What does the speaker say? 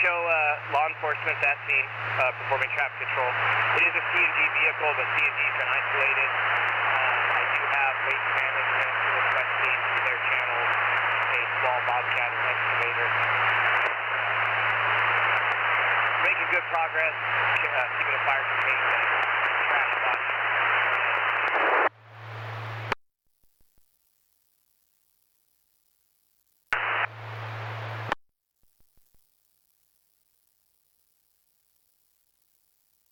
show law enforcement at that scene performing traffic control. It is a CNG vehicle, but CNG's been isolated. I do have Waste Management requesting through their channels a small Bobcat or excavator. Making good progress, keeping the fire contained and trash watch.